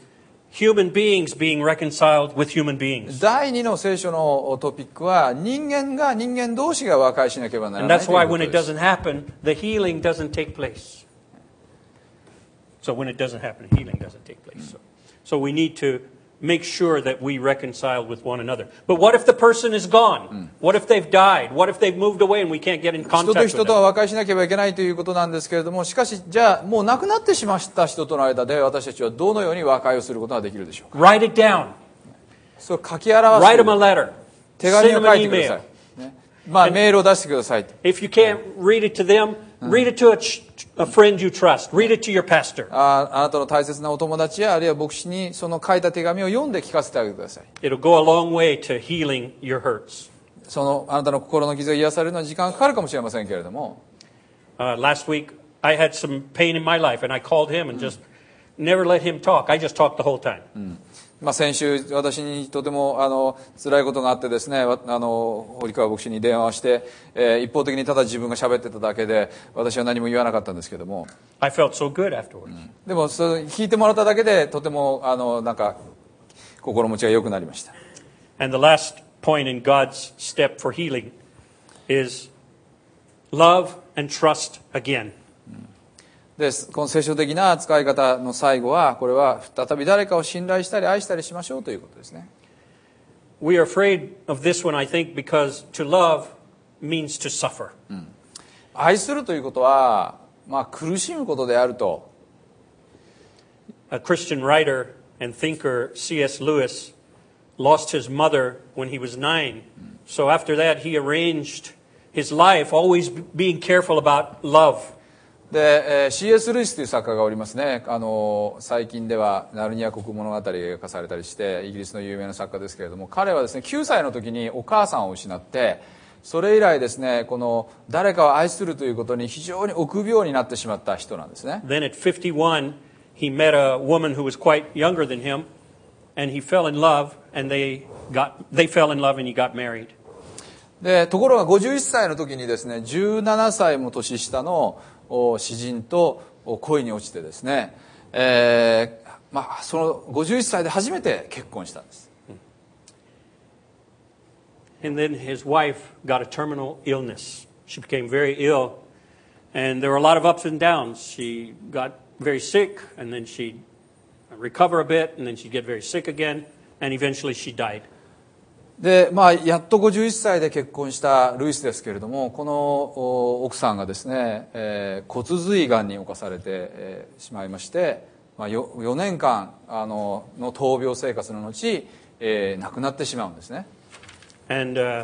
human beings being reconciled with human beings. 第二の聖書のトピックは人間が人間同士が和解しなければなら And ない that's という why こ when と it です。 doesn't happen, the healing doesn't take place. So when it doesn't happen, healing doesn't take place. So, so we need to make sure that we reconcile with one another. But what if the person is gone? What if they've died? What if they've moved away and we can't get in 人と contact 人 with とは them? 和解しなければいけないということなんですけれども、しかしじゃあもう亡くなってしまった人との間で私たちはどのように和解をすることができるでしょうか。 Write it down. それを書き表 Write す them a letter. 手紙 Send を them 書 an いてくださ email. い、ね、まあメールを出してください。 If you can't read it to them, read it to a, ch- a friend you trust. Read it to your pastor. ああなたの大切なお友達やあるいは牧師にその書いた手紙を読んで聞かせてあげてください。 It'll go a long way to healing your hurts. そのあなたの心の傷が癒されるのは時間がかかるかもしれませんけれども、 Uh, last week, I had some pain in my life, and I called him and just never let him talk. I just talked the whole time. まあ、先週私にとてもあの辛いことがあってですね、わあの堀川牧師に電話をして、えー一方的にただ自分が喋ってただけで私は何も言わなかったんですけども、 I felt so good afterwards. でもそれ聞いてもらっただけでとてもあのなんか心持ちが良くなりました。 And the last point in God's step for healing is love and trust again. でこの聖書的な使い方の最後はこれは再び誰かを信頼したり愛したりしましょうということですね。 We are afraid of this one, I think, because to love means to suffer. 愛するということは、まあ、苦しむことであると。 A Christian writer and thinker, C S Lewis, lost his mother when he was nine. So after that, he arranged his life, always being careful about love. で、えー シーエス ルイスという作家がおりますね。あの最近ではナルニア国物語が描かされたりしてイギリスの有名な作家ですけれども、彼はですねきゅうさいの時にお母さんを失って、それ以来ですねこの誰かを愛するということに非常に臆病になってしまった人なんですね。 Then at fifty-one, he met a woman who was quite younger than him, and he fell in love, and they got they fell in love, and he got married. でところがごじゅういっさいの時にですねじゅうななさいも年下のお詩人とお恋に落ちてですね、えーまあ、そのごじゅういっさいで初めて結婚したんです。 And then his wife got a terminal illness. She became very ill, and there were a lot of ups and downs. She got very sick, and then she'd recover a bit, and then she'd get very sick again, and eventually she died. でまあ、やっとごじゅういっさいで結婚したルイスですけれども、このお奥さんがですね、えー骨髄がんに侵されて、えーしまいまして、まあ、よよねんかんあのの闘病生活の後、えー亡くなってしまうんですね。 And uh,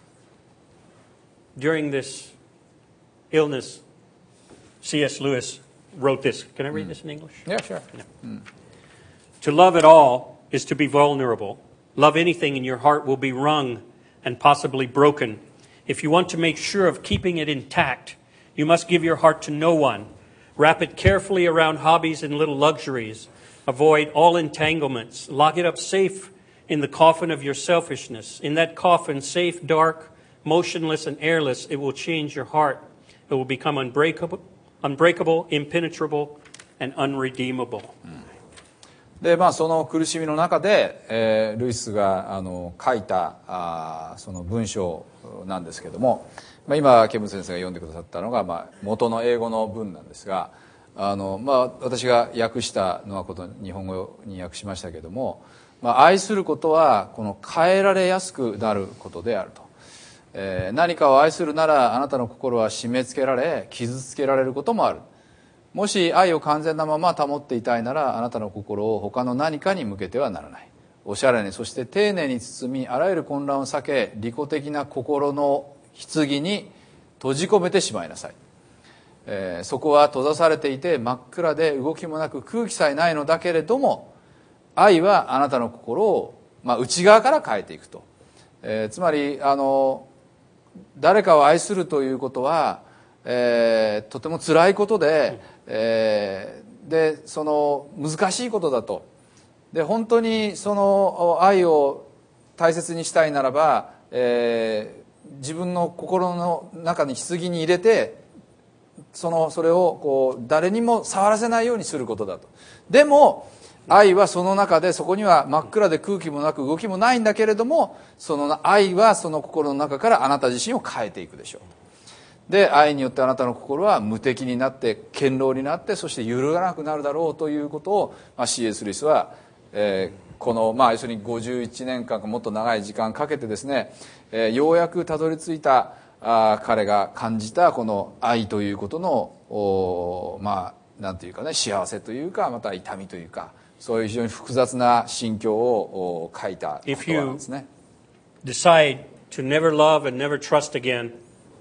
during this illness, C S Lewis wrote this. Can I read this in English? Yeah, sure. To love at all is to be vulnerable. Love anything and your heart will be wrung and possibly broken. If you want to make sure of keeping it intact, you must give your heart to no one. Wrap it carefully around hobbies and little luxuries. Avoid all entanglements. Lock it up safe in the coffin of your selfishness. In that coffin, safe, dark, motionless, and airless, it will change your heart. It will become unbreakable, unbreakable, impenetrable, and unredeemable. でまあ、その苦しみの中で、えールイスがあの書いたあその文章なんですけども、まあ、今ケム先生が読んでくださったのが、まあ、元の英語の文なんですが、あの、まあ、私が訳したのはこと日本語に訳しましたけども、まあ、愛することはこの変えられやすくなることであると、えー何かを愛するならあなたの心は締め付けられ傷つけられることもある。もし愛を完全なまま保っていたいならあなたの心を他の何かに向けてはならない。おしゃれにそして丁寧に包みあらゆる混乱を避け利己的な心の棺に閉じ込めてしまいなさい、えーそこは閉ざされていて真っ暗で動きもなく空気さえないのだけれども、愛はあなたの心を、まあ、内側から変えていくと、えーつまりあの誰かを愛するということは、えーとても辛いことで、えーでその難しいことだと。で本当にその愛を大切にしたいならば、えー自分の心の中に棺に入れてそのそれをこう誰にも触らせないようにすることだと。でも愛はその中で、そこには真っ暗で空気もなく動きもないんだけれども、その愛はその心の中からあなた自身を変えていくでしょう。で、愛によってあなたの心は無敵になって堅牢になって、そして揺るがなくなるだろうということを、まあ、シーエス ルイスは、えー、この、まあ、要するにごじゅういちねんかんかもっと長い時間かけてですね、えー、ようやくたどり着いたあ彼が感じたこの愛ということのお、まあ、なんていうかね、幸せというか、また痛みというか、そういう非常に複雑な心境を書いた言葉なんですね。 If you decide to never love and never trust again,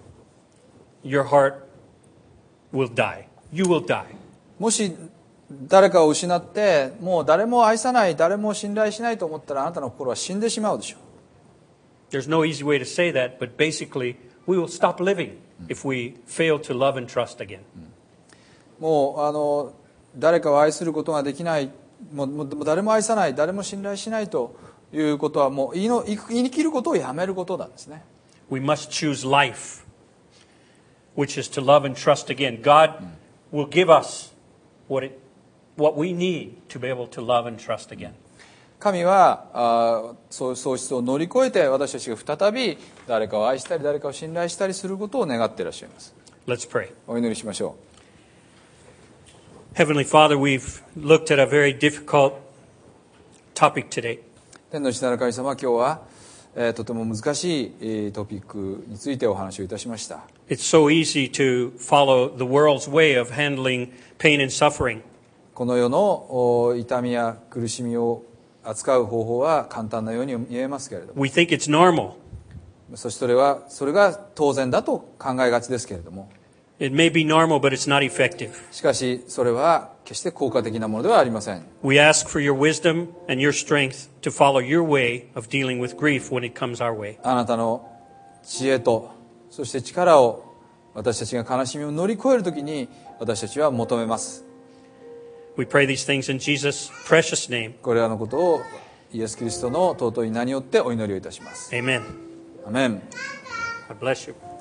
your heart will die. You will die. もし誰かを失ってもう誰も愛さない、誰も信頼しないと思ったら、あなたの心は死んでしまうでしょう。 There's no easy way to say that, but basically we will stop living if we fail to love and trust again. もうあの誰かを愛することができない、もうもう誰も愛さない、誰も信頼しないということは、もう言いの言いに切ることをやめることなんですね。 We must choose life, which is to love and trust again. God will give us what it, what we need to be able to love and trust again. 神はあそう喪失を乗り越えて、私たちが再び誰かを愛したり誰かを信頼したりすることを願っていらっしゃいます。 Let's pray. お祈りしましょう。 Heavenly Father, we've looked at a very difficult topic today. 天の父なる神様、今日は、えー、とても難しい、えー、トピックについてお話をいたしました。 It's so easy to follow the world's way of handling pain and suffering. この世のお痛みや苦しみを扱う方法は簡単なように見えますけれども、 We think it's normal. そしてそれはそれが当然だと考えがちですけれども、 It may be normal, but it's not effective. しかしそれは決して効果的なものではありません。 We ask for your wisdom and your strength to follow your way of dealing with grief when it comes our way. あなたの知恵とそして力を私たちが悲しみを乗り越えるときに私たちは求めます。 We pray these things in Jesus' precious name. これらのことをイエス・キリストの尊い名によってお祈りをいたします。 Amen. アメン。 God bless you.